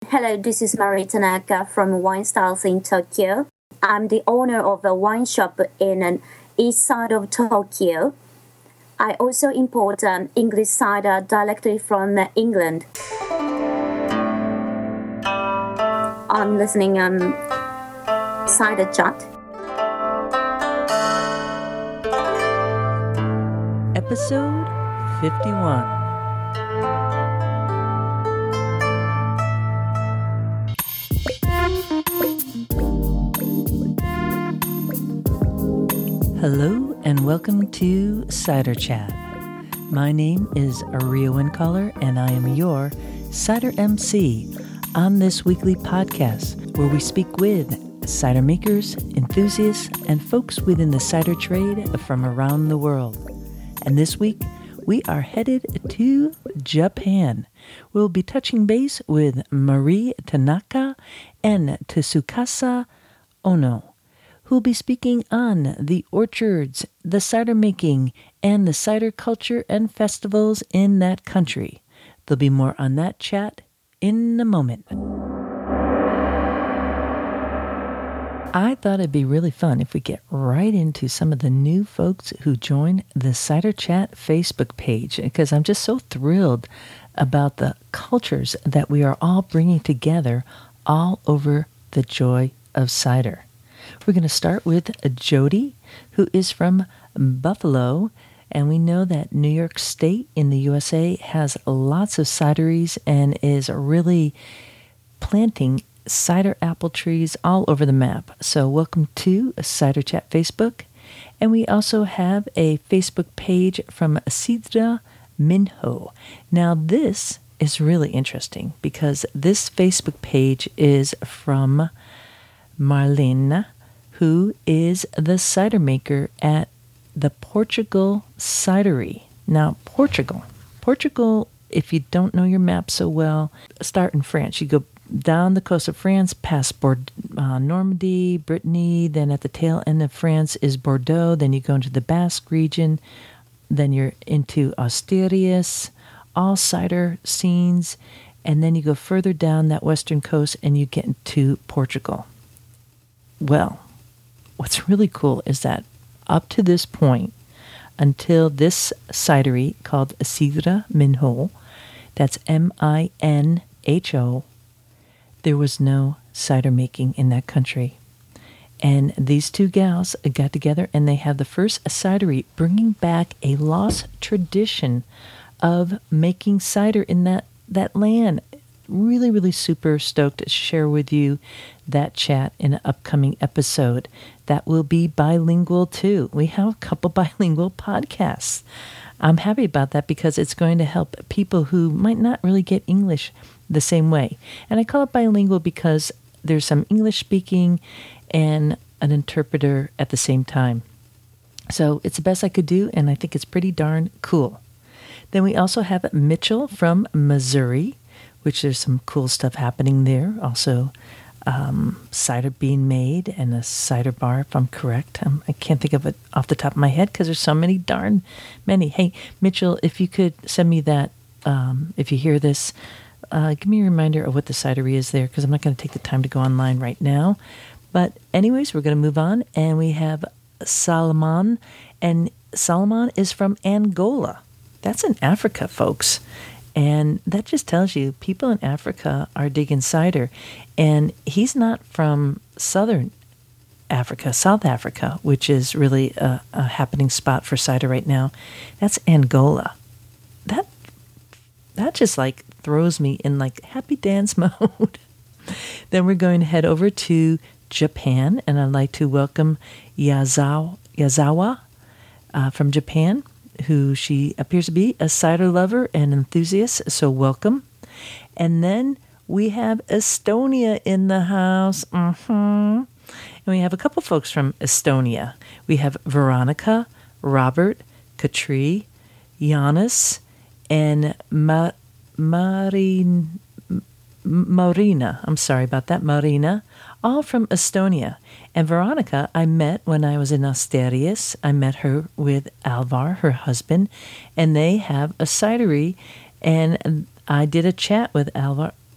Hello, this is Marie Tanaka from Wine Styles in Tokyo. I'm the owner of a wine shop in the east side of Tokyo. I also import English cider directly from England. I'm listening Cider Chat. Episode 51. Hello and welcome to Cider Chat. My name is Aria Wincaller and I am your Cider MC on this weekly podcast where we speak with cider makers, enthusiasts, and folks within the cider trade from around the world. And this week, we are headed to Japan. We'll be touching base with Marie Tanaka and Tsukasa Ono, who'll be speaking on the orchards, the cider making, and the cider culture and festivals in that country. There'll be more on that chat in a moment. I thought it'd be really fun if we get right into some of the new folks who joined the Cider Chat Facebook page, because I'm just so thrilled about the cultures that we are all bringing together all over the joy of cider. We're going to start with Jody, who is from Buffalo, and we know that New York State in the USA has lots of cideries and is really planting cider apple trees all over the map. So welcome to Cider Chat Facebook. And we also have a Facebook page from Sidra Minho. Now this is really interesting because this Facebook page is from Marlene, who is the cider maker at the Portugal Cidery. Now, Portugal, if you don't know your map so well, start in France. You go down the coast of France, past Normandy, Brittany, then at the tail end of France is Bordeaux, then you go into the Basque region, then you're into Asturias, all cider scenes, and then you go further down that western coast and you get into Portugal. Well, what's really cool is that up to this point, until this cidery called Sidra Minho, that's Minho, there was no cider making in that country. And these two gals got together and they have the first cidery, bringing back a lost tradition of making cider in that land. Really, really super stoked to share with you that chat in an upcoming episode that will be bilingual too. We have a couple bilingual podcasts. I'm happy about that because it's going to help people who might not really get English the same way. And I call it bilingual because there's some English speaking and an interpreter at the same time. So it's the best I could do, and I think it's pretty darn cool. Then we also have Mitchell from Missouri, which there's some cool stuff happening there. Also, cider being made and a cider bar, if I'm correct. I can't think of it off the top of my head because there's so darn many. Hey, Mitchell, if you could send me that, if you hear this, give me a reminder of what the cidery is there because I'm not going to take the time to go online right now. But anyways, we're going to move on, and we have Salomon, and Salomon is from Angola. That's in Africa, folks. And that just tells you people in Africa are digging cider. And he's not from Southern Africa, South Africa, which is really a happening spot for cider right now. That's Angola. That just like throws me in like happy dance mode. Then we're going to head over to Japan, and I'd like to welcome Yazawa from Japan, who she appears to be a cider lover and enthusiast, so welcome. And then we have Estonia in the house. And we have a couple folks from Estonia. We have Veronica, Robert, Katri, Giannis, and Marina. I'm sorry about that, Marina, all from Estonia. And Veronica, I met when I was in Asturias. I met her with Alvar, her husband, and they have a cidery. And I did a chat with Alvar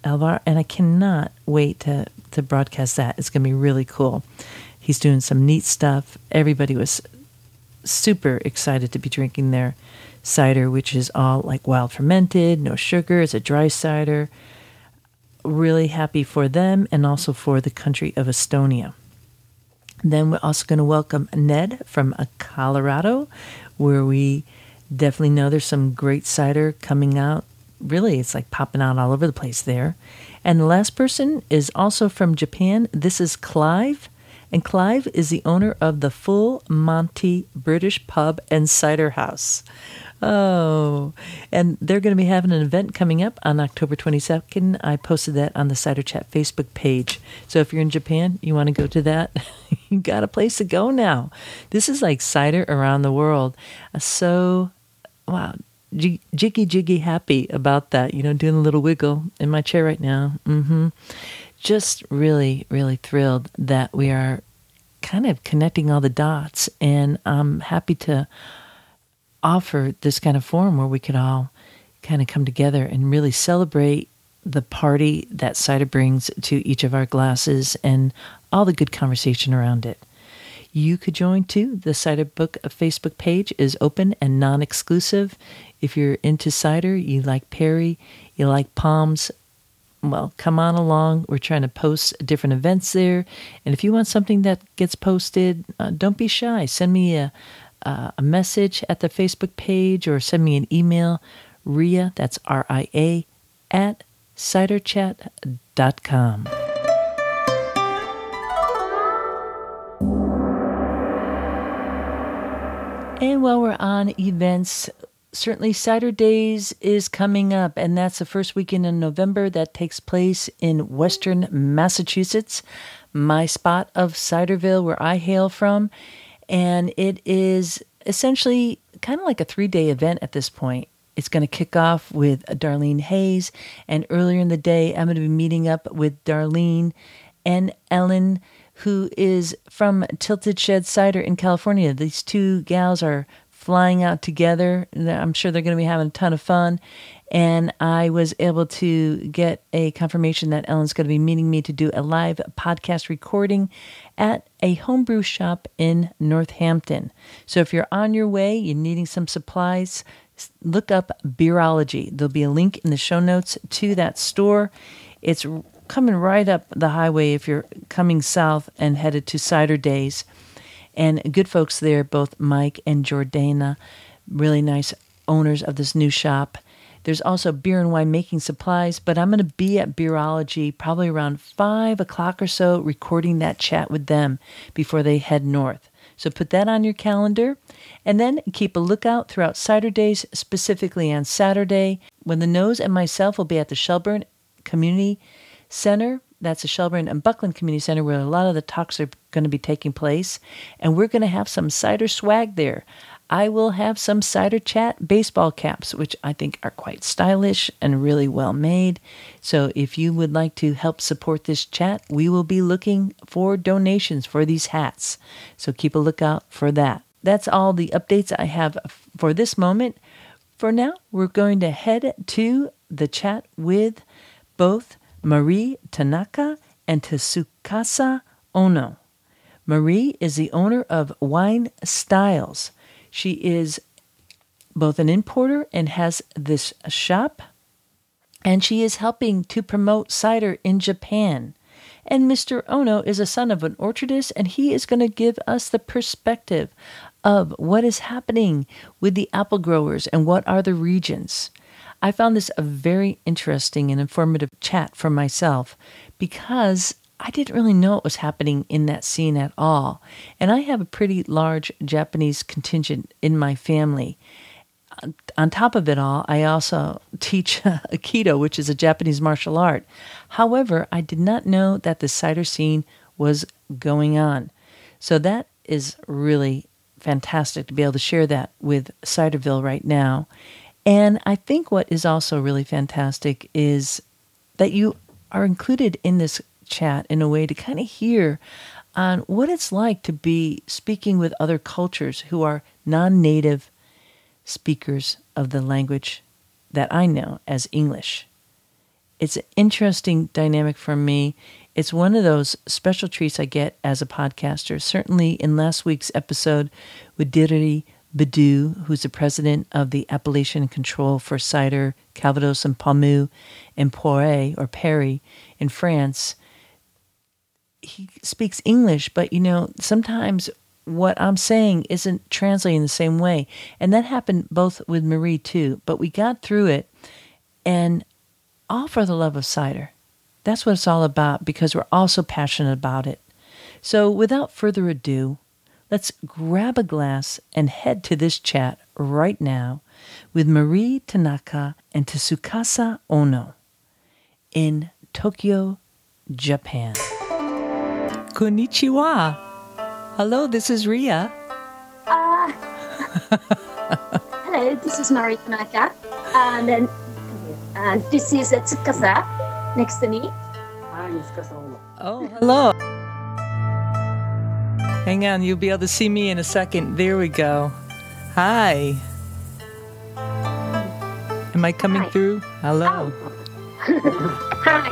Alvar, and I cannot wait to broadcast that. It's going to be really cool. He's doing some neat stuff. Everybody was super excited to be drinking their cider, which is all like wild fermented, no sugar. It's a dry cider. Really happy for them and also for the country of Estonia. Then we're also going to welcome Ned from Colorado, where we definitely know there's some great cider coming out. Really, it's like popping out all over the place there. And the last person is also from Japan. This is Clive. And Clive is the owner of the Full Monty British Pub and Cider House. Oh, and they're going to be having an event coming up on October 22nd. I posted that on the Cider Chat Facebook page. So if you're in Japan, you want to go to that, you got a place to go now. This is like cider around the world. So, wow, jiggy happy about that. You know, doing a little wiggle in my chair right now. Just really, really thrilled that we are kind of connecting all the dots, and I'm happy to offer this kind of forum where we could all kind of come together and really celebrate the party that cider brings to each of our glasses and all the good conversation around it. You could join too. The Cider Book Facebook page is open and non-exclusive. If you're into cider, you like Perry, you like Palms, well, come on along. We're trying to post different events there. And if you want something that gets posted, don't be shy. Send me a message at the Facebook page or send me an email, Ria, that's RIA, at ciderchat.com. And while we're on events, certainly Cider Days is coming up, and that's the first weekend in November. That takes place in Western Massachusetts, my spot of Ciderville, where I hail from. And it is essentially kind of like a 3-day event at this point. It's going to kick off with Darlene Hayes, and earlier in the day, I'm going to be meeting up with Darlene and Ellen, who is from Tilted Shed Cider in California. These two gals are flying out together. I'm sure they're going to be having a ton of fun. And I was able to get a confirmation that Ellen's going to be meeting me to do a live podcast recording at a homebrew shop in Northampton. So if you're on your way, you're needing some supplies, look up Beerology. There'll be a link in the show notes to that store. It's coming right up the highway if you're coming south and headed to Cider Days. And good folks there, both Mike and Jordana, really nice owners of this new shop. There's also beer and wine making supplies, but I'm going to be at Beerology probably around 5 o'clock or so, recording that chat with them before they head north. So put that on your calendar, and then keep a lookout throughout Cider Days, specifically on Saturday, when the Nose and myself will be at the Shelburne Community Center. That's the Shelburne and Buckland Community Center, where a lot of the talks are going to be taking place. And we're going to have some cider swag there. I will have some Cider Chat baseball caps, which I think are quite stylish and really well made. So if you would like to help support this chat, we will be looking for donations for these hats. So keep a lookout for that. That's all the updates I have for this moment. For now, we're going to head to the chat with both Marie Tanaka and Tsukasa Ono. Marie is the owner of Wine Styles. She is both an importer and has this shop, and she is helping to promote cider in Japan. And Mr. Ono is a son of an orchardist, and he is going to give us the perspective of what is happening with the apple growers and what are the regions. I found this a very interesting and informative chat for myself because I didn't really know what was happening in that scene at all. And I have a pretty large Japanese contingent in my family. On top of it all, I also teach Aikido, which is a Japanese martial art. However, I did not know that the cider scene was going on. So that is really fantastic to be able to share that with Ciderville right now. And I think what is also really fantastic is that you are included in this chat in a way to kind of hear on what it's like to be speaking with other cultures who are non-native speakers of the language that I know as English. It's an interesting dynamic for me. It's one of those special treats I get as a podcaster. Certainly in last week's episode with Diriri Badu, who's the president of the Appellation Control for Cider, Calvados, and Pommeau in Poiret, or Perry, in France. He speaks English, but, sometimes what I'm saying isn't translating the same way. And that happened both with Marie, too. But we got through it, and all for the love of cider. That's what it's all about, because we're all so passionate about it. So without further ado, let's grab a glass and head to this chat right now with Marie Tanaka and Tsukasa Ono in Tokyo, Japan. Konnichiwa. Hello, this is Ria. Hello, this is Marie Tanaka. And this is Tsukasa next to me. Oh, hello. Hang on, you'll be able to see me in a second. There we go. Hi. Am I coming through? Hello. Hi.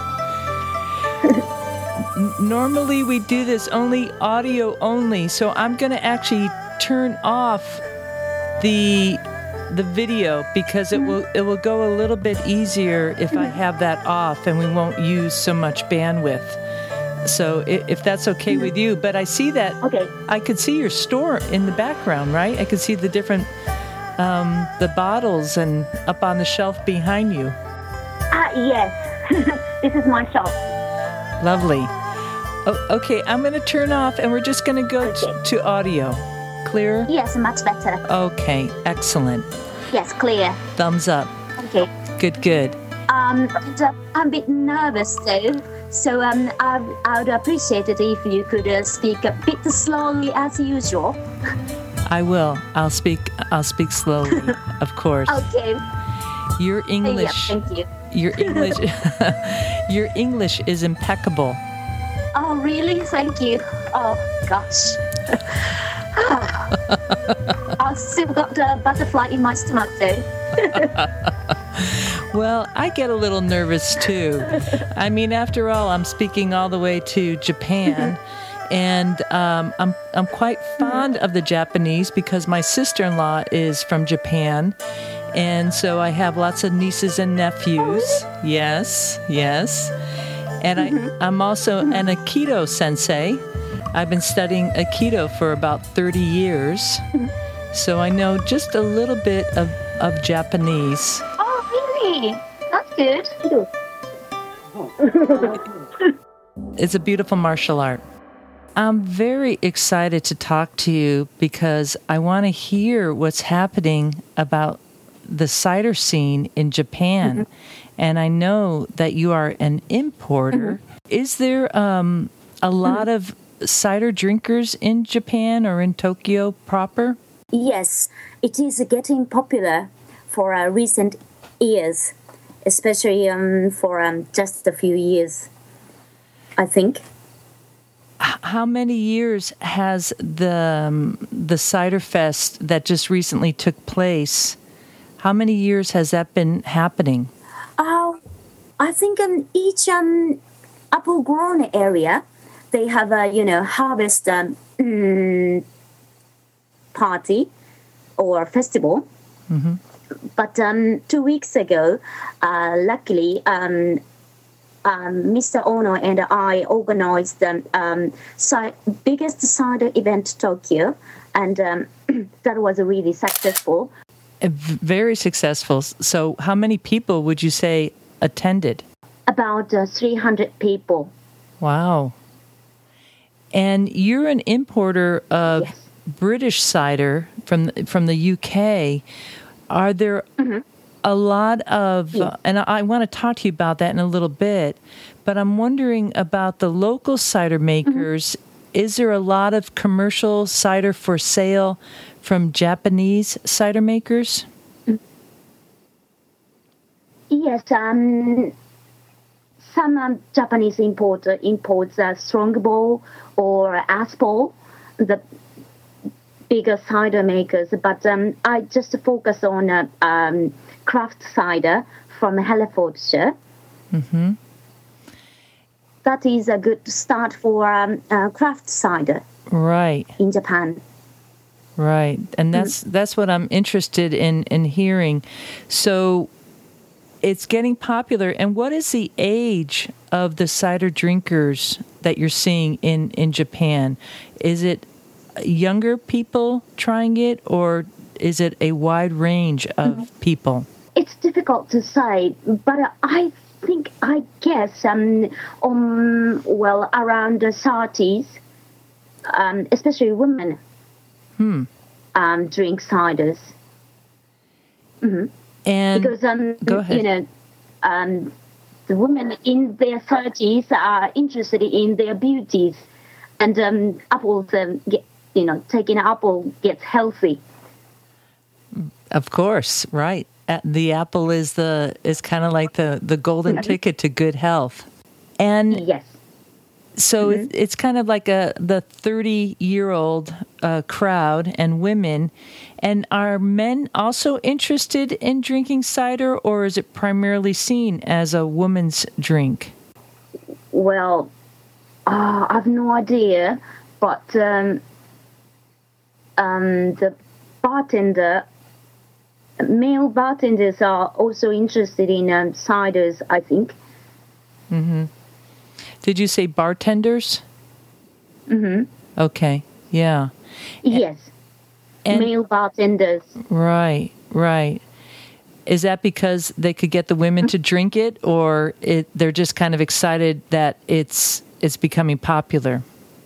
Normally we do this only audio only, so I'm going to actually turn off the video because it will go a little bit easier if I have that off, and we won't use so much bandwidth. So if that's okay with you, but I see that I could see your store in the background, right? I could see the different the bottles and up on the shelf behind you. Yes, this is my shop. Lovely. Oh, okay, I'm going to turn off, and we're just going to go to audio. Clear? Yes, much better. Okay, excellent. Yes, clear. Thumbs up. Okay. Good. I'm a bit nervous though, so I would appreciate it if you could speak a bit slowly as usual. I will. I'll speak slowly, of course. Okay. Your English. Yeah, thank you. Your English. Your English is impeccable. Oh, really? Thank you. Oh, gosh. I've still got a butterfly in my stomach, though. Well, I get a little nervous, too. I mean, after all, I'm speaking all the way to Japan, and I'm quite fond of the Japanese because my sister-in-law is from Japan, and so I have lots of nieces and nephews. Oh, really? Yes. And I'm also an Aikido sensei. I've been studying Aikido for about 30 years, so I know just a little bit of Japanese. Oh, really? That's good. It's a beautiful martial art. I'm very excited to talk to you because I want to hear what's happening about the cider scene in Japan. And I know that you are an importer. Is there a lot of cider drinkers in Japan or in Tokyo proper? Yes, it is getting popular for recent years, especially for just a few years, I think. How many years has the Cider Fest that just recently took place, how many years has that been happening? I think in each apple-grown area, they have a, harvest party or festival. But 2 weeks ago, luckily, Mr. Ono and I organized the biggest cider event in Tokyo, and that was really successful. Very successful. So how many people would you say attended? About 300 people. Wow. And you're an importer of British cider from the UK. Are there a lot of, and I want to talk to you about that in a little bit, but I'm wondering about the local cider makers. Is there a lot of commercial cider for sale from Japanese cider makers? Yes, some Japanese imports Strongbow or Aspol, the bigger cider makers. But I just focus on craft cider from Herefordshire, Mm-hmm. That is a good start for craft cider. Right. In Japan. Right. And that's what I'm interested in hearing. So it's getting popular. And what is the age of the cider drinkers that you're seeing in Japan? Is it younger people trying it, or is it a wide range of people? It's difficult to say, but I guess around the 30s, especially women, drink ciders. Mm-hmm. And because go ahead. The women in their 30s are interested in their beauties, and apples taking an apple gets healthy. Of course, right. The apple is kind of like the golden ticket to good health. And yes. So it's kind of like the 30-year-old crowd and women. And are men also interested in drinking cider, or is it primarily seen as a woman's drink? Well, I have no idea, but the male bartenders are also interested in ciders, I think. Mm-hmm. Did you say bartenders? Mm-hmm. Okay, yeah. Yes, and male bartenders. Right. Is that because they could get the women to drink it, or they're just kind of excited that it's becoming popular?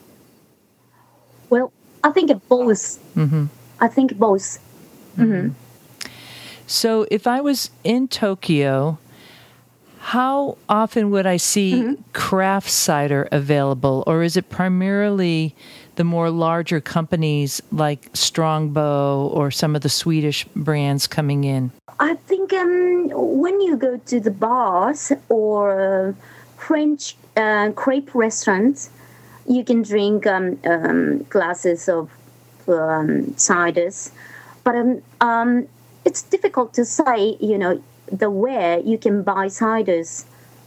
Well, I think both. Mm-hmm. I think both. Mm-hmm. So if I was in Tokyo, how often would I see craft cider available? Or is it primarily the more larger companies like Strongbow or some of the Swedish brands coming in? I think when you go to the bars or French crepe restaurants, you can drink glasses of ciders. But it's difficult to say, where you can buy ciders.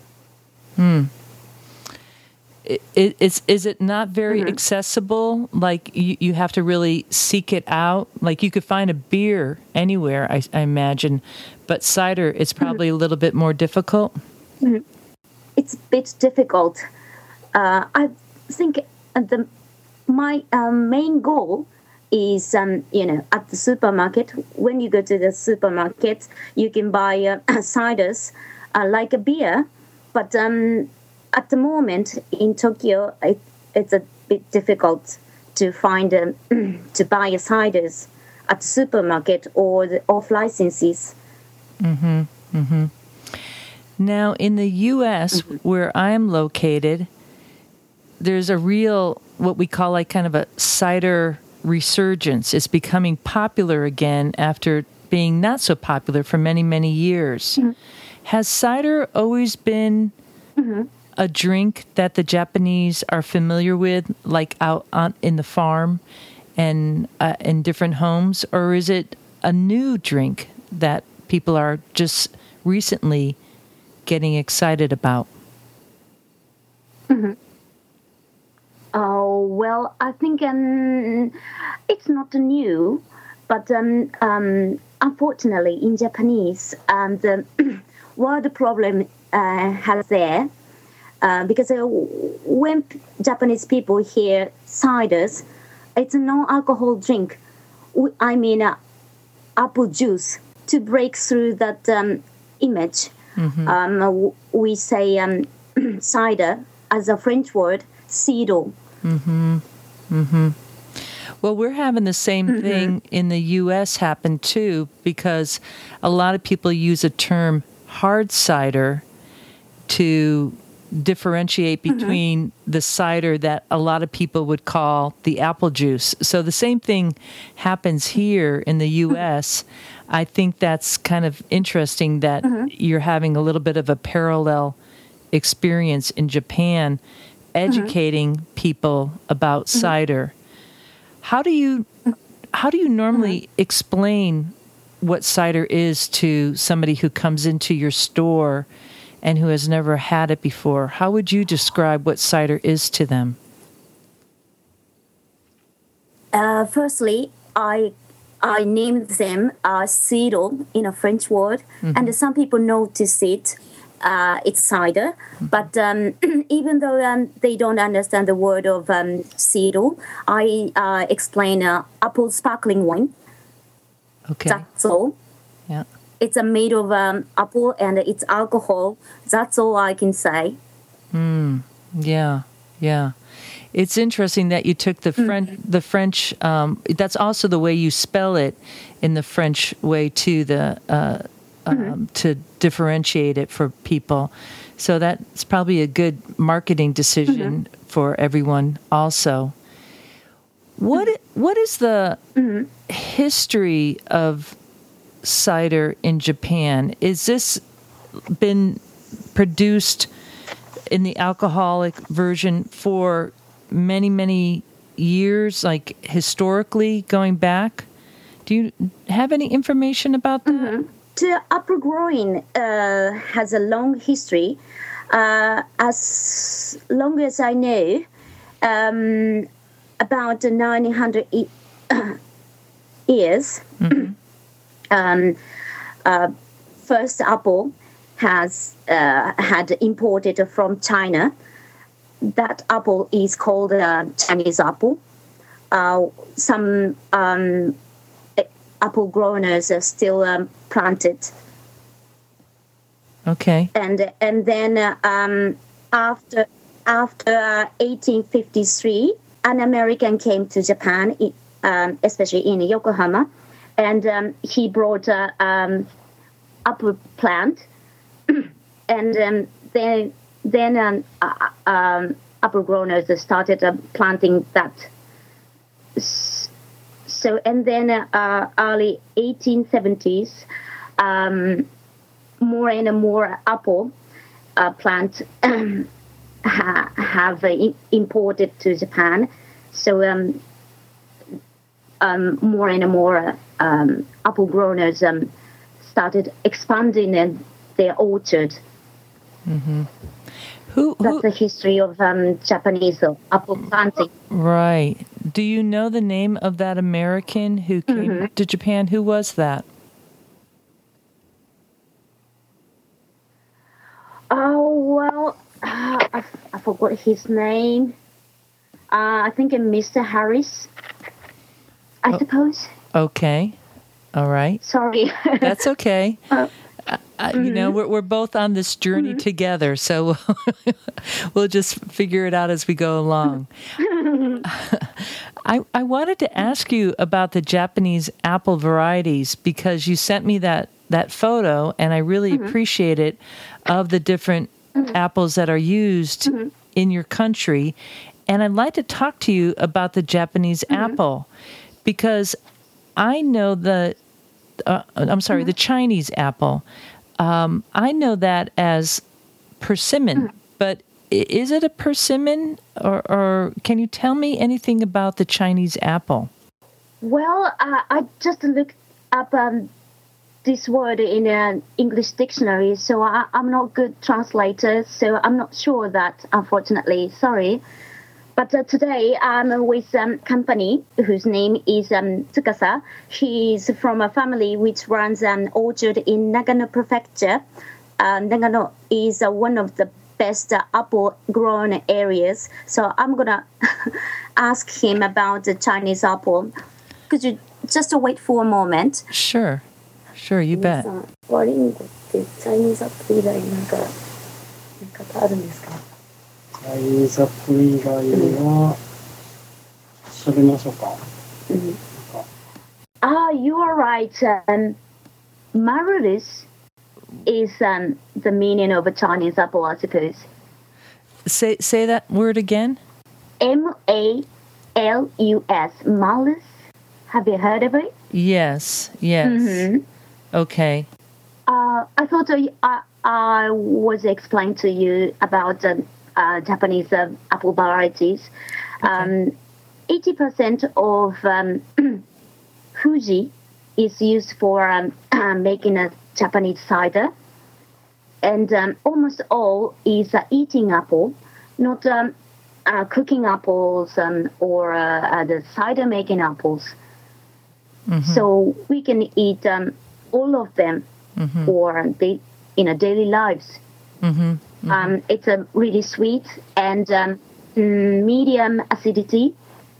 Is it not very accessible? Like you have to really seek it out? Like you could find a beer anywhere, I imagine, but cider, it's probably a little bit more difficult? It's a bit difficult. I think my main goal is, at the supermarket. When you go to the supermarket, you can buy ciders like a beer. But at the moment in Tokyo, it's a bit difficult to find to buy ciders at the supermarket or the off licenses. Now, in the U.S., where I am located, there's a real, what we call like kind of a cider resurgence. It's becoming popular again after being not so popular for many, many years. Has cider always been a drink that the Japanese are familiar with, like out in the farm and in different homes? Or is it a new drink that people are just recently getting excited about? Oh, well, I think it's not new, but unfortunately in Japanese, the word problem has there, because when Japanese people hear ciders, it's a non-alcohol drink. I mean, apple juice. To break through that image, we say cider as a French word, cidre. Well, we're having the same thing in the U.S. happen too, because a lot of people use a term hard cider to differentiate between the cider that a lot of people would call the apple juice. So the same thing happens here in the U.S. I think that's kind of interesting that you're having a little bit of a parallel experience in Japan, educating people about cider. How do you normally explain what cider is to somebody who comes into your store and who has never had it before, how would you describe what cider is to them? Firstly, I named them cidre in a French word, and some people notice it. It's cider, but even though they don't understand the word of cidre, I explain apple sparkling wine. Okay. That's all. Yeah. It's made of apple and it's alcohol. That's all I can say. Yeah. It's interesting that you took the French. That's also the way you spell it in the French way too. To differentiate it for people, so that's probably a good marketing decision for everyone. Also, what is the history of cider in Japan? Is this been produced in the alcoholic version for many years, like historically going back? Do you have any information about that? The apple growing has a long history. As long as I know, about 900 years. First apple has had imported from China. That apple is called Chinese apple. Some apple growers are still planted. Okay. And then after 1853, an American came to Japan, especially in Yokohama, and he brought apple plant, and then apple growers started planting that. So, and then early 1870s, more and more apple plant have imported to Japan. So more and more apple growers started expanding their orchard. That's the history of Japanese apple planting. Right. Do you know the name of that American who came to Japan? Who was that? Oh, well, I forgot his name. I think Mr. Harris, I suppose. Okay. All right. Sorry. That's okay. You know, we're both on this journey together, so we'll just figure it out as we go along. I wanted to ask you about the Japanese apple varieties because you sent me that photo, and I really appreciate it, of the different apples that are used in your country. And I'd like to talk to you about the Japanese apple because I know the Chinese apple. I know that as persimmon, but is it a persimmon, or can you tell me anything about the Chinese apple? Well, I just looked up this word in an English dictionary, so I'm not a good translator, so I'm not sure that, unfortunately. Sorry. But today I'm with a company whose name is Tsukasa. She's from a family which runs an orchard in Nagano Prefecture. Nagano is one of the best apple grown areas. So I'm going to ask him about the Chinese apple. Could you just wait for a moment? Sure, you bet. ワリンゴってチャイニーズアップル以外なんか言い方あるんですか？ チャイニーズアップル以外は調べましょうか。 You are right. Marulus is the meaning of a Chinese apple, I suppose. Say that word again. Malus. Malus. Have you heard of it? Yes. Okay. I thought I was explained to you about Japanese apple varieties. Okay. 80% of Fuji is used for making a Japanese cider. and almost all is eating apple, not cooking apples or the cider making apples. So we can eat all of them for daily lives. It's really sweet and medium acidity.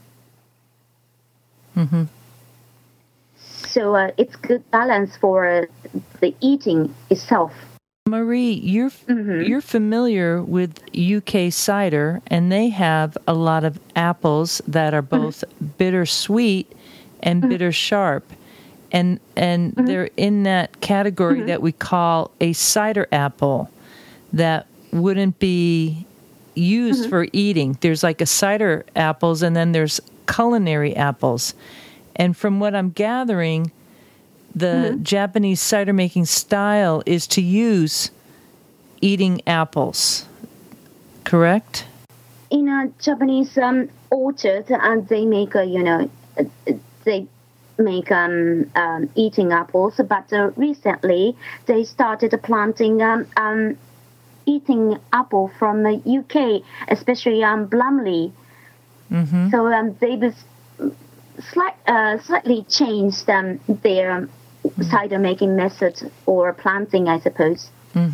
So it's good balance for the eating itself. Marie, you're familiar with UK cider, and they have a lot of apples that are both bittersweet and bitter sharp, and they're in that category that we call a cider apple that wouldn't be used for eating. There's like a cider apples, and then there's culinary apples. And from what I'm gathering, the Japanese cider making style is to use eating apples, correct? In a Japanese orchard, and they make they make eating apples. But recently, they started planting eating apple from the UK, especially Blumley. So they've slightly changed their cider making method or planting, I suppose.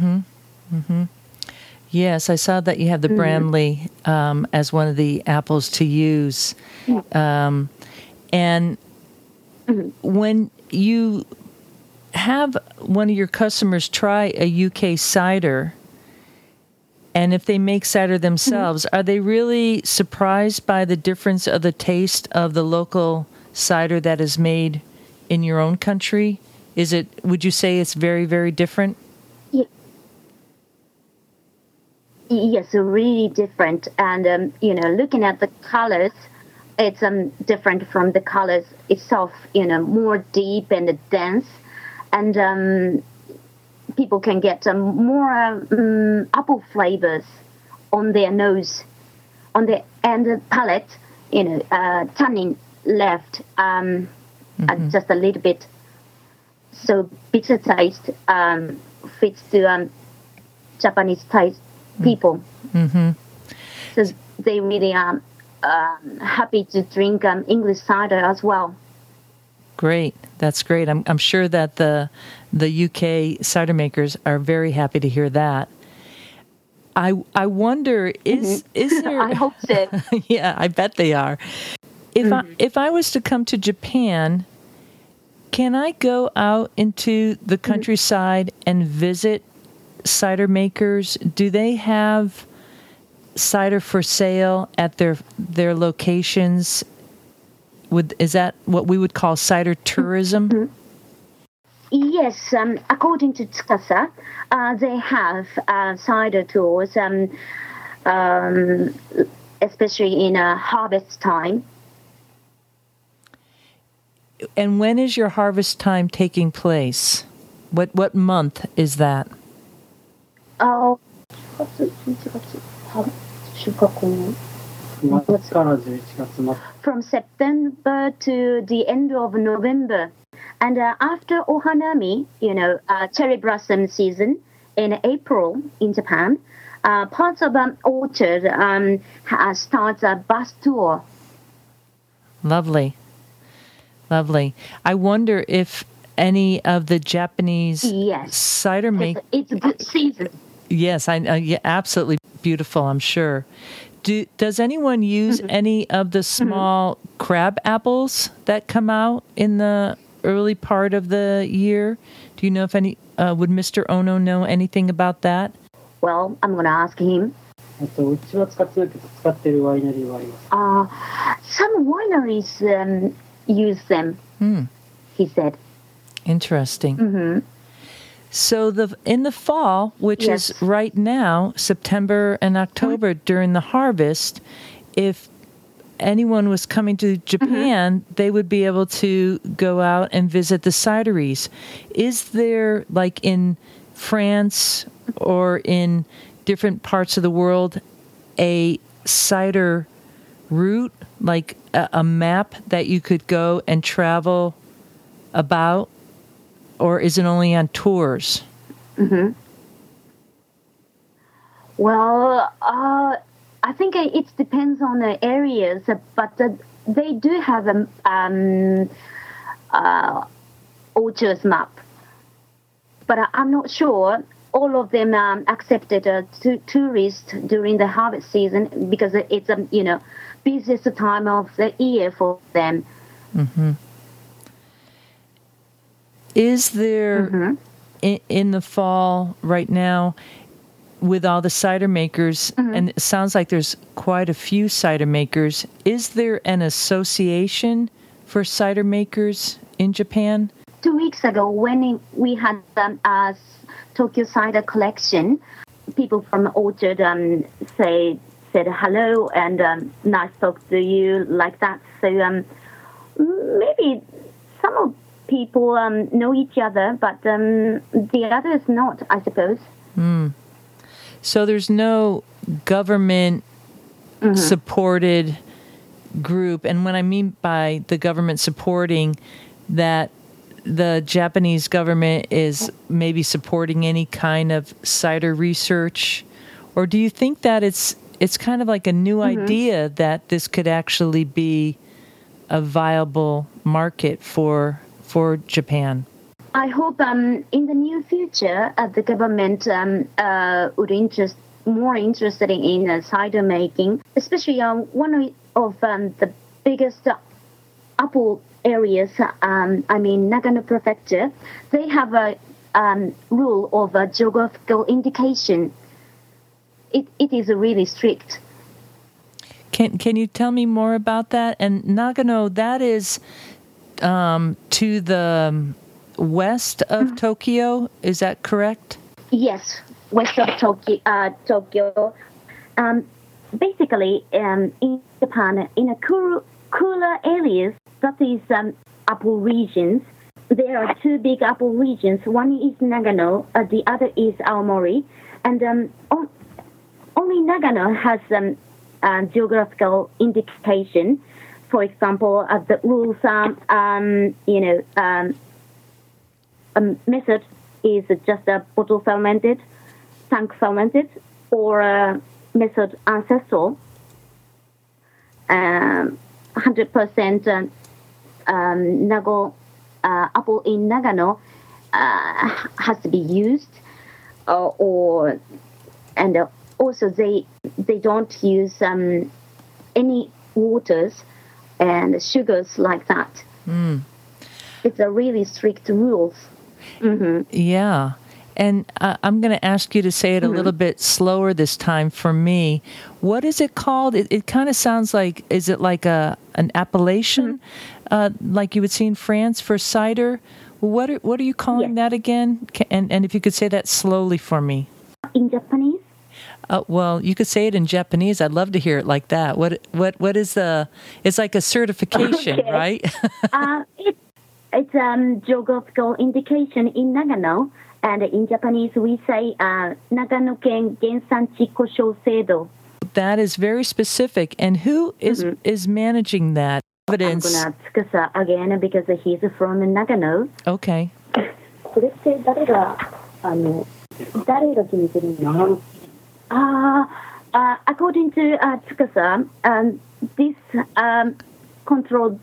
Yes, I saw that you have the Bramley as one of the apples to use. And when you have one of your customers try a UK cider, and if they make cider themselves, are they really surprised by the difference of the taste of the local cider that is made in your own country? Would you say it's very, very different? Yes, really different. And, looking at the colors, it's different from the colors itself, more deep and dense. And people can get more apple flavors on their nose, on the palate, tannin left just a little bit. So bitter taste fits to Japanese taste people. So they really are happy to drink English cider as well. Great, that's great. I'm sure that the UK cider makers are very happy to hear that. I wonder is there? I hope so. Yeah, I bet they are. If I was to come to Japan, can I go out into the countryside and visit cider makers? Do they have cider for sale at their locations? Is that what we would call cider tourism? Yes, according to Tsukasa, they have cider tours, especially in harvest time. And when is your harvest time taking place? What month is that? Oh, from September to the end of November. And after Ohanami, cherry blossom season in April in Japan, parts of orchard starts a bus tour. Lovely. I wonder if any of the Japanese cider makers... It's a good season. Yes, absolutely beautiful, I'm sure. Does anyone use any of the small crab apples that come out in the early part of the year? Do you know if any... would Mr. Ono know anything about that? Well, I'm going to ask him. Some wineries use them, he said. Interesting. So in the fall, which is right now, September and October, during the harvest, if anyone was coming to Japan, they would be able to go out and visit the cideries. Is there, like in France or in different parts of the world, a cider route, like a map that you could go and travel about? Or is it only on tours? Well, I think it depends on the areas, but they do have orchards map. But I'm not sure all of them accepted tourists during the harvest season because it's busiest time of the year for them. Mm-hmm. Is there in the fall right now with all the cider makers, and it sounds like there's quite a few cider makers, is there an association for cider makers in Japan? 2 weeks ago, when we had a Tokyo Cider Collection, people from Orchard said hello and nice talk to you, like that. So maybe some of people know each other, but the others not, I suppose. So there's no government supported group, and when I mean by the government supporting, that the Japanese government is maybe supporting any kind of cider research, or do you think that it's kind of like a new idea that this could actually be a viable market for Japan? I hope in the near future the government would more interested in cider making, especially one of the biggest apple areas, Nagano Prefecture. They have a rule of geographical indication. It is really strict. Can you tell me more about that? And Nagano, that is to the west of Tokyo, is that correct? Yes, west of Tokyo. Basically, in Japan, in a cooler areas, that is apple regions. There are two big apple regions. One is Nagano, the other is Aomori, and only Nagano has geographical indication. For example, the rules method is just a bottle fermented, tank fermented, or method ancestral. 100% Nago apple in Nagano has to be used, and also they don't use any waters and sugars like that. It's a really strict rules. Yeah. And I'm going to ask you to say it a little bit slower this time for me. What is it called? It kind of sounds like, is it like an appellation, like you would see in France for cider? What are you calling that again? And if you could say that slowly for me. In Japanese? Well, you could say it in Japanese. I'd love to hear it like that. What is it's like a certification, right? It's geographical indication in Nagano. And in Japanese, we say Nagano-ken Gensanchi Kosho Seido. That is very specific. And who is managing that evidence? I'm going to Tsukusa again because he's from Nagano. Okay. これって誰が決めてるの? According to Tsukusa, this controlled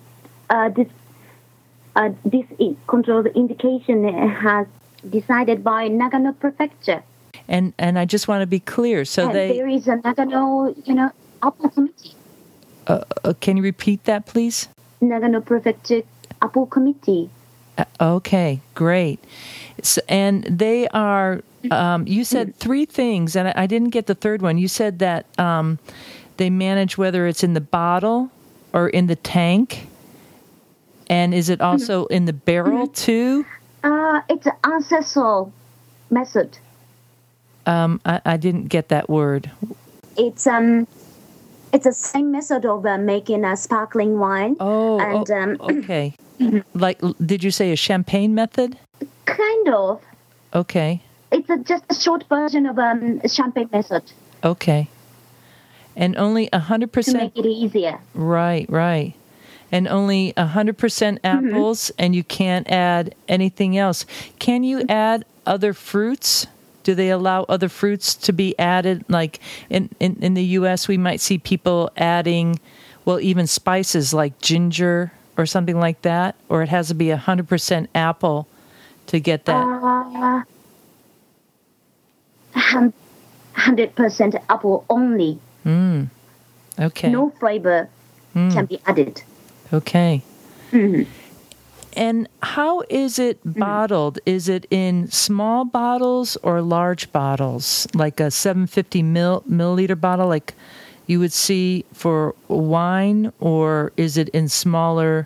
indication has decided by Nagano Prefecture. And I just want to be clear. So there is a Nagano, Apple Committee. Can you repeat that, please? Nagano Prefecture Apple Committee. Okay, great. So, and they are, you said three things, and I didn't get the third one. You said that they manage whether it's in the bottle or in the tank. And is it also in the barrel, too? It's an ancestral method. I didn't get that word. It's the same method of making a sparkling wine. Okay. Like, did you say a champagne method? Kind of. Okay. It's just a short version of a champagne method. Okay. And only 100%... To make it easier. Right. And only 100% apples, and you can't add anything else. Can you add other fruits? do they allow other fruits to be added? Like in the U.S., we might see people adding, well, even spices like ginger or something like that, or it has to be 100% apple to get that. 100% apple only. Okay. No flavor can be added. Okay. And how is it bottled? Is it in small bottles or large bottles, like a 750 milliliter bottle, like you would see for wine, or is it in smaller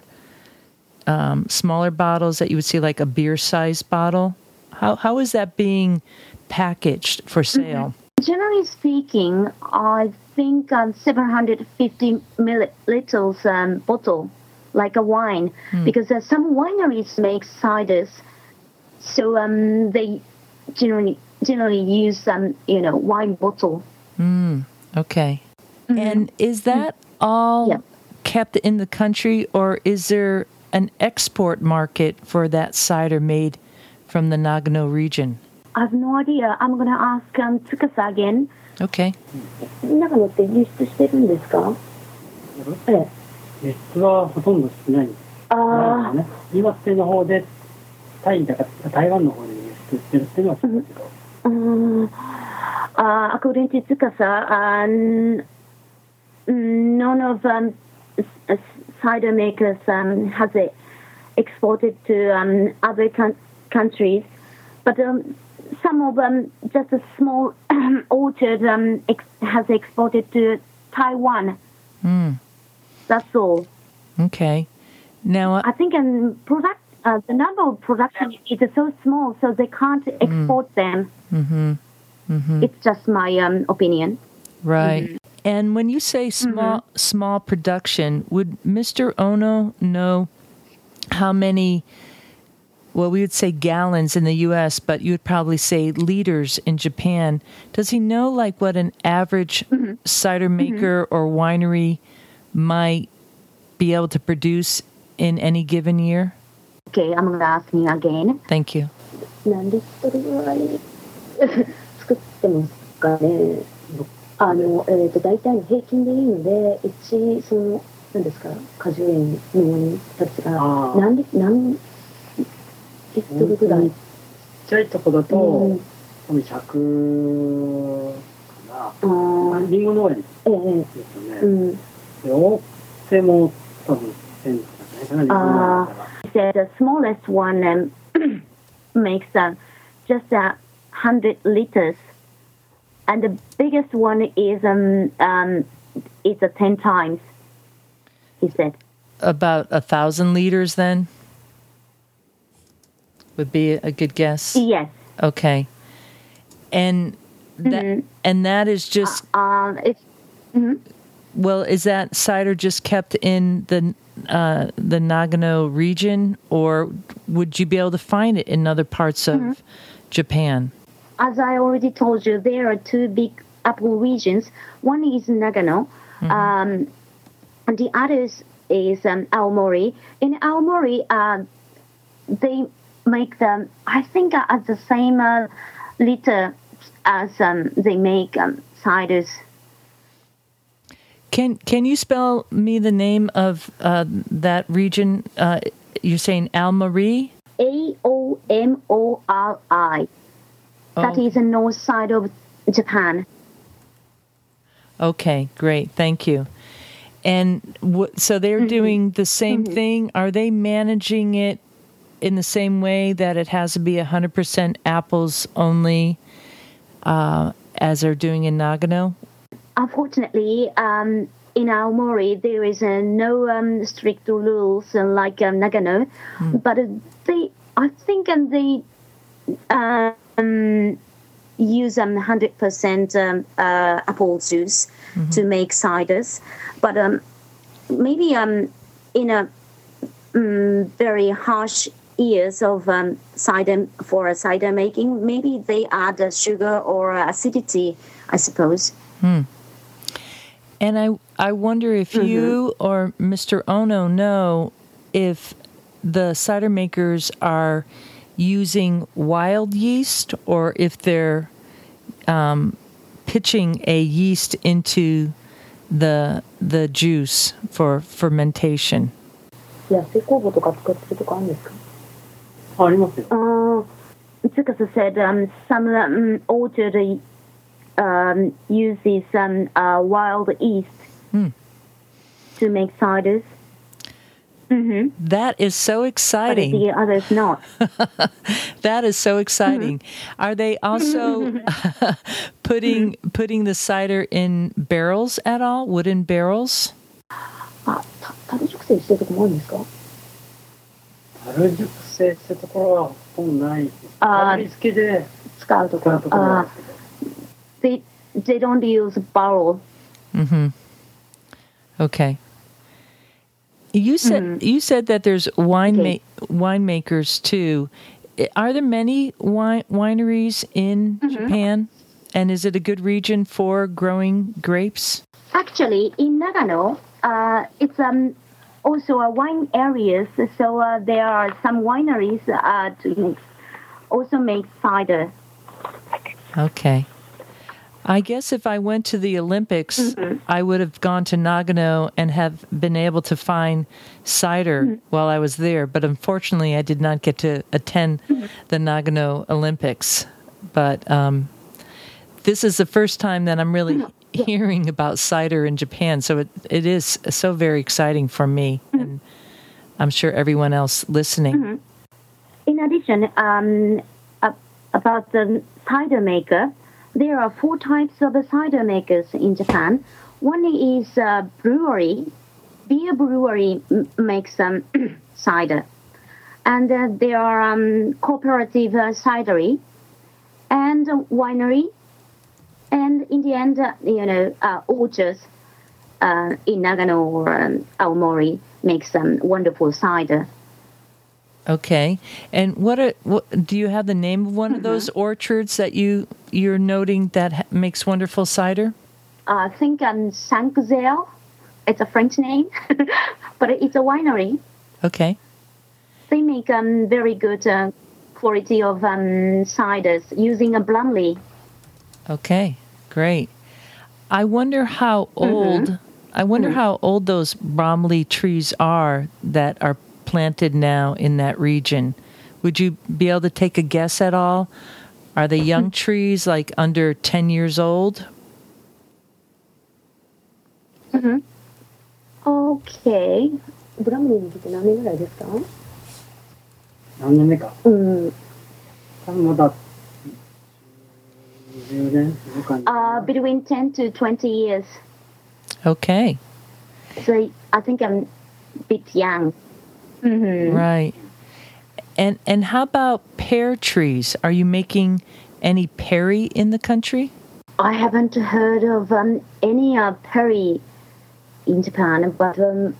bottles that you would see like a beer-sized bottle? How is that being packaged for sale? Generally speaking, I think 750 milliliters bottle, like a wine, because some wineries make ciders, so they generally use wine bottle. Okay. And is that all kept in the country, or is there an export market for that cider made from the Nagano region? I have no idea. I'm going to ask Tsukasa again. Okay. 長野って輸出してるんですか？ 輸出はほとんど少ないんです。ね、岩手の方で台湾の方で輸出してるっていうのはそうだけど。 According to Tsukasa, none of cider makers has it exported to other countries, but some of them, just a small orchard, has exported to Taiwan. That's all. Okay. Now, I think the number of production is so small, so they can't export them. It's just my opinion. Right. And when you say small production, would Mr. Ono know how many, well, we would say gallons in the U.S., but you would probably say liters in Japan. Does he know like what an average cider maker or winery might be able to produce in any given year? Okay, I'm going to ask him again. Thank you. 何リットルぐらい作ってますかね。大体の平均でいいので、何ですか、果樹園のたちが何リットルぐらい。ちっちゃいとこだと、多分100かな。リンゴ農園ですよね。大きさも多分1000とかね。 He said the smallest one makes just 100 liters, and the biggest one is 10 times. He said about 1,000 liters. Then would be a good guess. Yes. Okay. And that is just well, is that cider just kept in the Nagano region, or would you be able to find it in other parts of Japan? As I already told you, there are two big apple regions. One is Nagano, and the other is Aomori. In Aomori, they make them, I think, at the same liter as they make ciders. Can you spell me the name of that region? You're saying Aomori? Aomori. That is the north side of Japan. Okay, great. Thank you. And so they're doing the same thing. Are they managing it in the same way that it has to be 100% apples only as they're doing in Nagano? Unfortunately, in Aomori, there is no strict rules like Nagano, but I think they use 100% apple juice to make ciders. But maybe in a very harsh years of cider making, maybe they add sugar or acidity, I suppose. And I wonder if you or Mr. Ono know if the cider makers are using wild yeast or if they're pitching a yeast into the juice for fermentation. 野生酵母とか使ってるとかあるんですか？ ありますよ。 Because I said some orchard uses wild yeast to make ciders. Mm-hmm. That is so exciting. But the others not. That is so exciting. Are they also putting the cider in barrels at all? Wooden barrels? 樽熟成してるとこもあるんですか？ 樽熟成してるところはほとんどないです。香り付けで使うところなんですけど。They don't use barrel. Mm-hmm. Okay. You said that there's winemakers too. Are there many wineries in Japan? And is it a good region for growing grapes? Actually, in Nagano, it's also a wine area. So there are some wineries to also make cider. Okay. I guess if I went to the Olympics, I would have gone to Nagano and have been able to find cider while I was there. But unfortunately, I did not get to attend the Nagano Olympics. But this is the first time that I'm really hearing about cider in Japan. So it is so very exciting for me. And I'm sure everyone else listening. In addition, about the cider maker, there are 4 types of cider makers in Japan. One is brewery. Beer brewery makes cider. And there are cooperative cidery and winery. And in the end, orchards in Nagano or Aomori make some wonderful cider. Okay. And what do you have the name of one of those orchards that you're noting that makes wonderful cider? I think Saint-Cuzel. It's a French name, but it's a winery. Okay. They make very good quality of ciders using a Bromley. Okay, great. I wonder how old. I wonder how old those Bromley trees are that are planted now in that region. Would you be able to take a guess at all? Are they young trees, like under 10 years old? Okay. ブラムリーに来て何年ぐらいですか？ 何年目か。多分まだ10年。 Between 10 to 20 years. Okay. So I think I'm a bit young. Right. And how about pear trees? Are you making any perry in the country? I haven't heard of any perry in Japan, but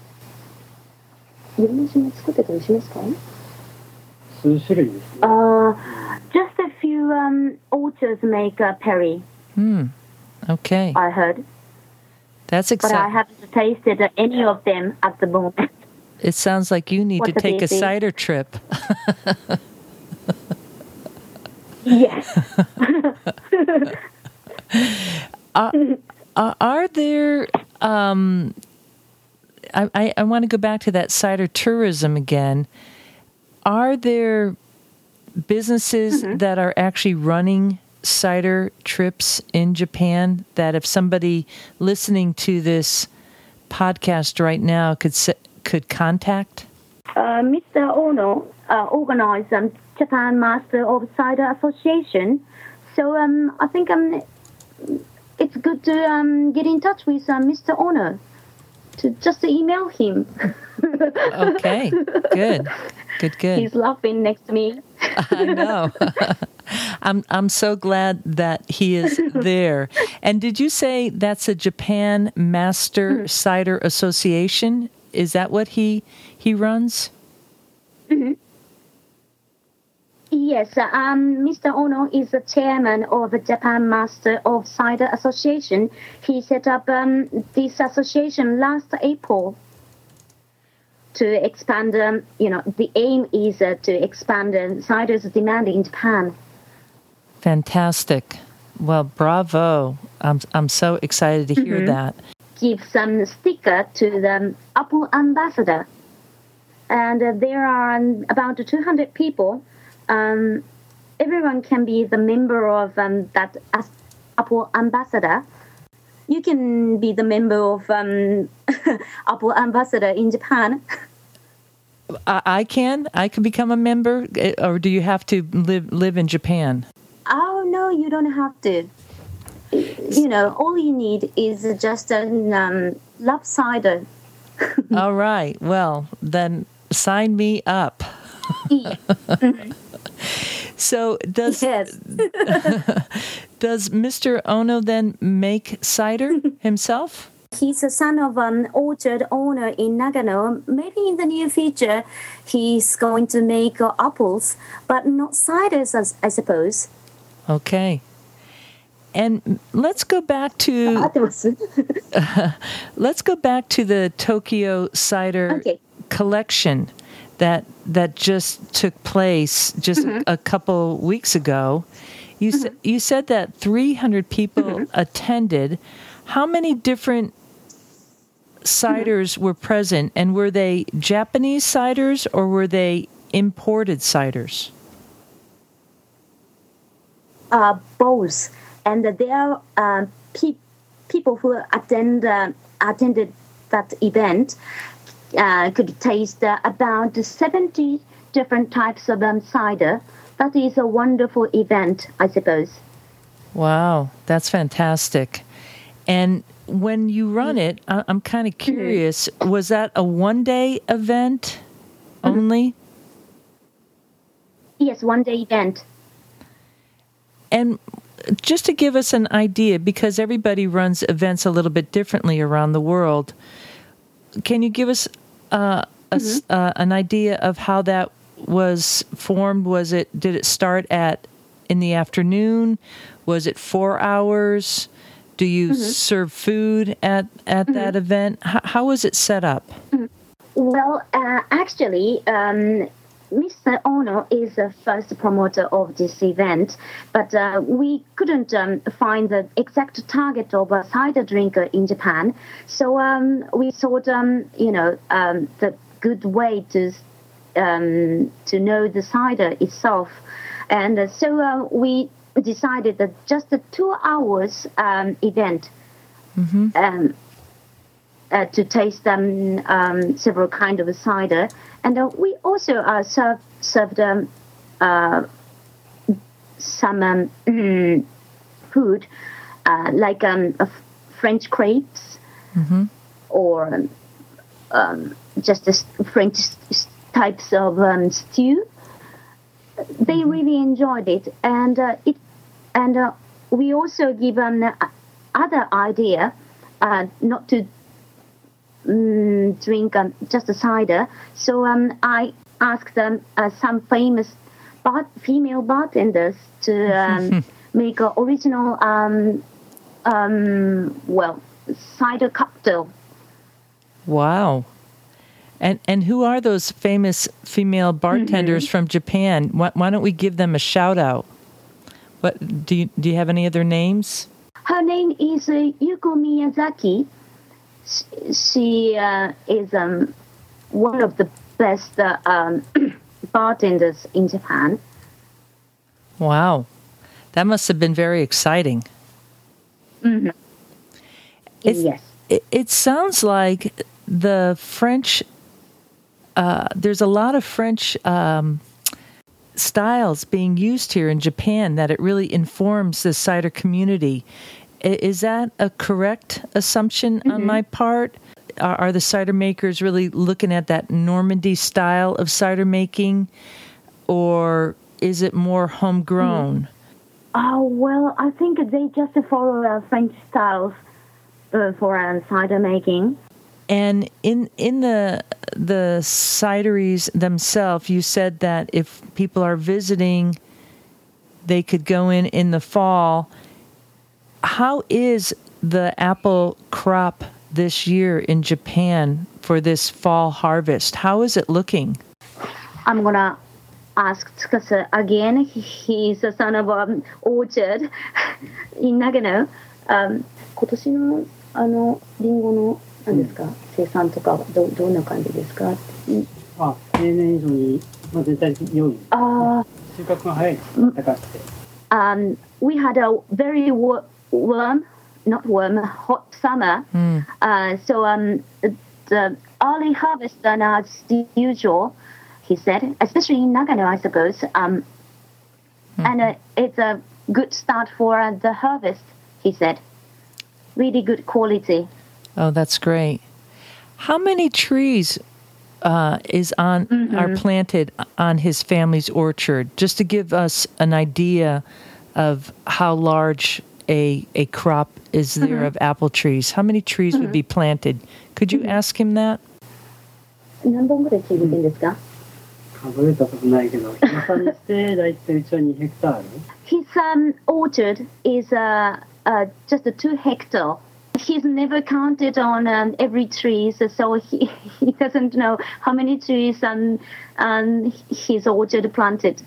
いろんな種類作ってたりしますか？ 数種類ですね。 Just a few orchards make perry. Okay. I heard. That's exciting. But I haven't tasted any of them at the moment. It sounds like you need to take a cider trip. Yes. Are there... I want to go back to that cider tourism again. Are there businesses that are actually running cider trips in Japan that if somebody listening to this podcast right now could contact? Mr. Ono organized Japan Master of Cider Association. So I think it's good to get in touch with Mr. Ono. To just email him. Okay, good. He's laughing next to me. I know. I'm so glad that he is there. And did you say that's a Japan Master Cider Association? Is that what he runs? Yes, Mr. Ono is the chairman of the Japan Master of Cider Association. He set up this association last April to expand, the aim is to expand cider's demand in Japan. Fantastic. Well, bravo. I'm so excited to hear that. Give some sticker to the Apple ambassador. And there are about 200 people. Everyone can be the member of that Apple ambassador. You can be the member of Apple ambassador in Japan. I can become a member, or do you have to live in Japan? Oh, no, you don't have to. You know, all you need is just a love cider. All right. Well, then sign me up. So does Mr. Ono then make cider himself? He's a son of an orchard owner in Nagano. Maybe in the near future, he's going to make apples, but not ciders, I suppose. Okay. And let's go back to the Tokyo Cider collection that just took place just a couple weeks ago. You said that 300 people attended. How many different ciders were present, and were they Japanese ciders or were they imported ciders? Both. And there are people who attended that event could taste about 70 different types of cider. That is a wonderful event, I suppose. Wow, that's fantastic. And when you run it, I'm kind of curious, was that a one-day event only? Yes, one-day event. And just to give us an idea, because everybody runs events a little bit differently around the world, can you give us an idea of how that was formed? Did it start in the afternoon? Was it 4 hours? Do you serve food at that event? How was it set up? Well, actually, Mr. Ono is the first promoter of this event, but we couldn't find the exact target of a cider drinker in Japan. So we thought, the good way to know the cider itself. And so we decided that just a 2 hours event to taste several kinds of cider. And we also served some food like French crepes or just French types of stew. They really enjoyed it, and we also give other idea not to drink just a cider. So I asked some famous female bartenders to make an original cider cocktail. Wow. And who are those famous female bartenders from Japan? Why don't we give them a shout out? What do you have any other names? Her name is Yuko Miyazaki. She is one of the best bartenders in Japan. Wow, that must have been very exciting. Yes. It sounds like the French. There's a lot of French styles being used here in Japan that it really informs the cider community. Is that a correct assumption on my part? Are the cider makers really looking at that Normandy style of cider making, or is it more homegrown? Oh, well, I think they just follow French styles for cider making. And in the cideries themselves, you said that if people are visiting, they could go in the fall. How is the apple crop this year in Japan for this fall harvest? How is it looking? I'm gonna asked because again he's a son of orchard in Nagano. 今年のリンゴの何ですか、生産とかはどんな感じですか？ 例年以上に、全体的に良い。収穫が早いです。高くて。 We had a very hot summer. So the early harvest as usual, he said, especially in Nagano, I suppose. And it's a good start for the harvest, he said. Really good quality. Oh, that's great. How many trees are planted on his family's orchard? Just to give us an idea of how large a crop is there of apple trees. How many trees would be planted? Could you ask him that? 何本ぐらいついてるんですか？ 数えたことないけど、計算にしてだいたいうちは2ヘクタール。 His orchard is just 2 hectares. He's never counted on every tree, so he doesn't know how many trees his orchard planted.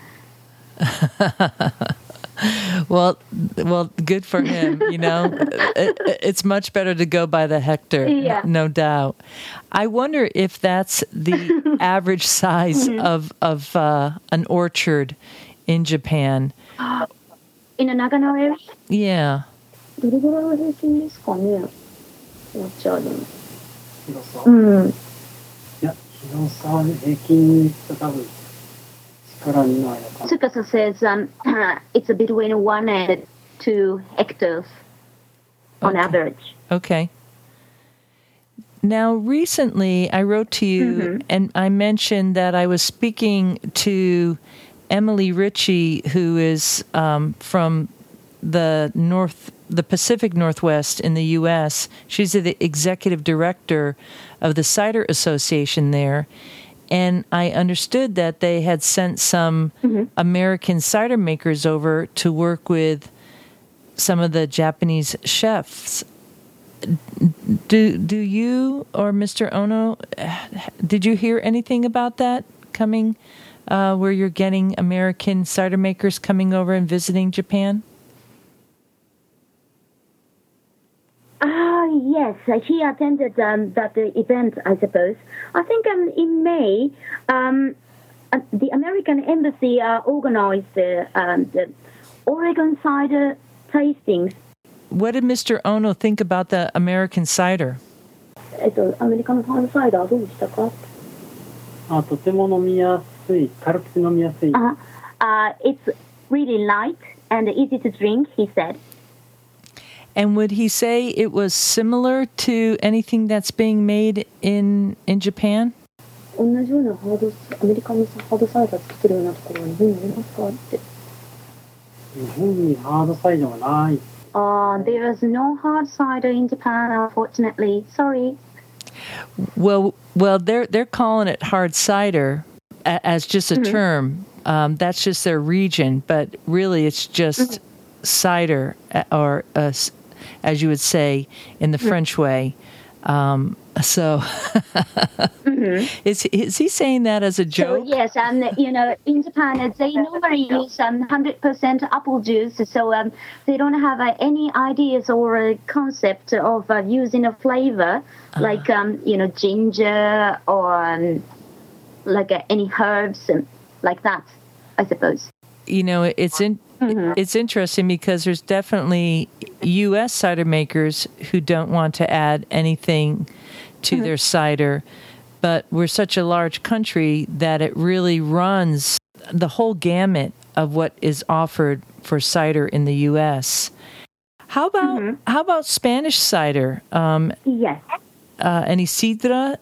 Well, good for him. It's much better to go by the hectare, no doubt. I wonder if that's the average size of an orchard in Japan. In the Nagano area? Yeah. どれぐらいが平均ですかね？オーチャードの。 広さ。いや、広さは平均と多分力にないのかな。 Tsukasa says it's between 1 and 2 hectares on average. Okay. Now, recently, I wrote to you and I mentioned that I was speaking to Emily Ritchie, who is from the Pacific Northwest in the U.S. She's the executive director of the Cider Association there. And I understood that they had sent some American cider makers over to work with some of the Japanese chefs. Do you or Mr. Ono, did you hear anything about that coming, where you're getting American cider makers coming over and visiting Japan? Yes, he attended that event, I suppose. I think in May, the American Embassy organized the Oregon cider tastings. What did Mr. Ono think about the American cider? アメリカのハードサイダーどうでしたか？ とても飲みやすい、軽くて飲みやすい。 It's really light and easy to drink, he said. And would he say it was similar to anything that's being made in Japan? 同じようなアメリカのハードサイダー作ってるようなところは日本にありますかって。 日本にハードサイダーはない。 There is no hard cider in Japan, unfortunately. Sorry. Well, they're calling it hard cider as just a term. That's just their region, but really it's just cider, or as you would say in the French way. So, is he saying that as a joke? So, yes, in Japan they normally use 100% apple juice, so they don't have any ideas or a concept of using a flavor like ginger or like any herbs like that, I suppose. It's interesting because there's definitely U.S. cider makers who don't want to add anything to their cider, but we're such a large country that it really runs the whole gamut of what is offered for cider in the U.S. How about Spanish cider? Yes. Any sidra?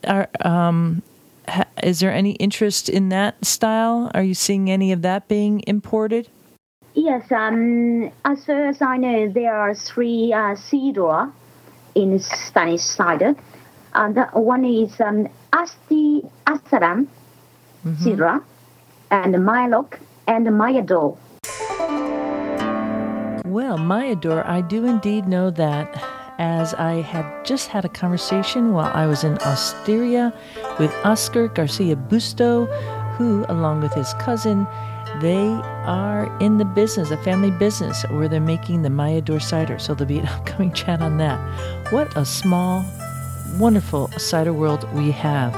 Is there any interest in that style? Are you seeing any of that being imported? Yes, as far as I know, there are 3 sidra in Spanish cider. One is Asti Asaram sidra, and Maaloc, and Mayador. Well, Mayador, I do indeed know that, as I had just had a conversation while I was in Osteria with Oscar Garcia Busto who, along with his cousin, they are in the business, a family business, where they're making the Mayador cider. So there'll be an upcoming chat on that. What a small, wonderful cider world we have.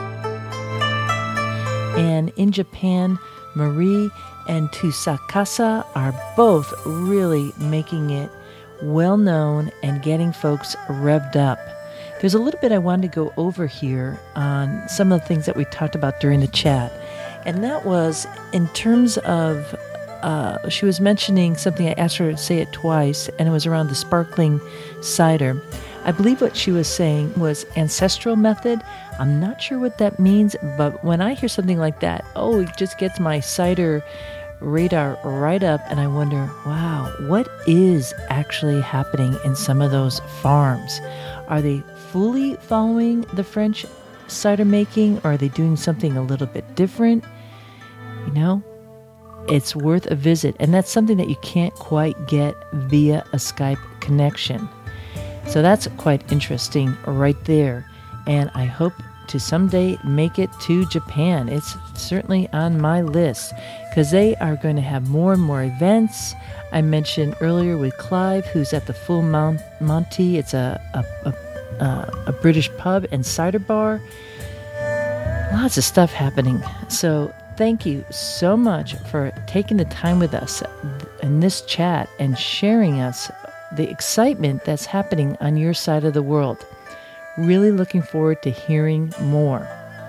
And in Japan, Marie and Tusakasa are both really making it well known and getting folks revved up. There's a little bit I wanted to go over here on some of the things that we talked about during the chat. And that was in terms of, she was mentioning something, I asked her to say it twice, and it was around the sparkling cider. I believe what she was saying was ancestral method. I'm not sure what that means, but when I hear something like that, it just gets my cider radar right up, and I wonder, wow, what is actually happening in some of those farms? Are they fully following the French cider making, or are they doing something a little bit different? You know, it's worth a visit, and that's something that you can't quite get via a Skype connection. So that's quite interesting right there, and I hope to someday make it to Japan. It's certainly on my list because they are going to have more and more events. I mentioned earlier with Clive, who's at the Full Monty. It's a British pub and cider bar. Lots of stuff happening. So thank you so much for taking the time with us in this chat and sharing us the excitement that's happening on your side of the world. Really looking forward to hearing more.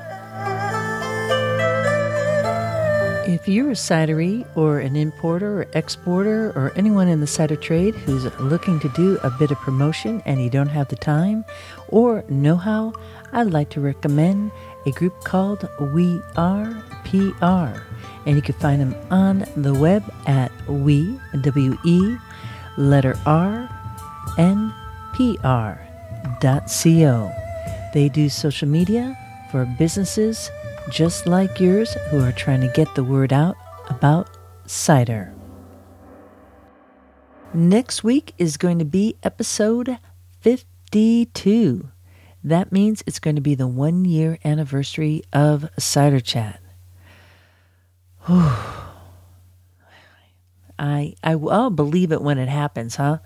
If you're a cidery or an importer or exporter or anyone in the cider trade who's looking to do a bit of promotion and you don't have the time or know-how, I'd like to recommend a group called We Are PR. And you can find them on the web at we, W-E, letter R, N, P-R. .co. They do social media for businesses just like yours who are trying to get the word out about cider. Next week is going to be episode 52. That means it's going to be the 1-year anniversary of Cider Chat. I'll believe it when it happens, huh?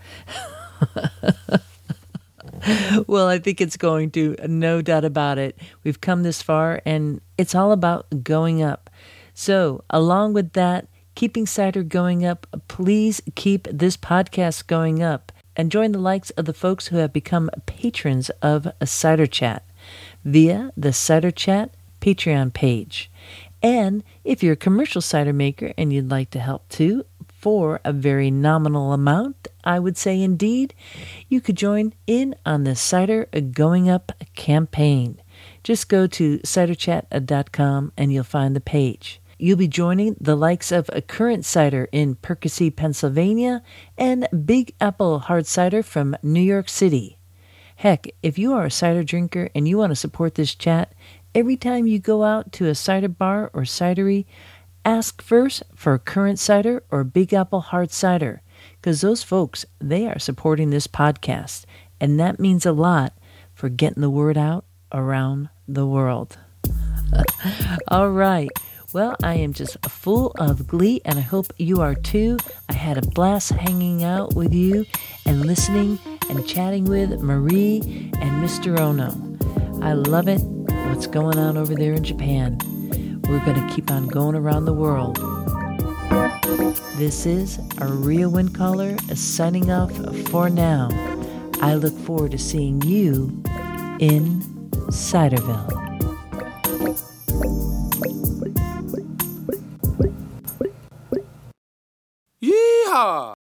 Well, I think it's going to, no doubt about it. We've come this far, and it's all about going up. So, along with that, keeping cider going up, please keep this podcast going up and join the likes of the folks who have become patrons of a Cider Chat via the Cider Chat Patreon page. And if you're a commercial cider maker and you'd like to help too, for a very nominal amount, I would say indeed, you could join in on the Cider Going Up campaign. Just go to ciderchat.com and you'll find the page. You'll be joining the likes of a Current Cider in Percy, Pennsylvania, and Big Apple Hard Cider from New York City. Heck, if you are a cider drinker and you want to support this chat, every time you go out to a cider bar or cidery, ask first for Current Cider or Big Apple Hard Cider, because those folks, they are supporting this podcast, and that means a lot for getting the word out around the world. All right. Well, I am just full of glee, and I hope you are too. I had a blast hanging out with you and listening and chatting with Marie and Mr. Ono. I love it, what's going on over there in Japan. We're going to keep on going around the world. This is Aria Windcaller signing off for now. I look forward to seeing you in Ciderville. Yeehaw!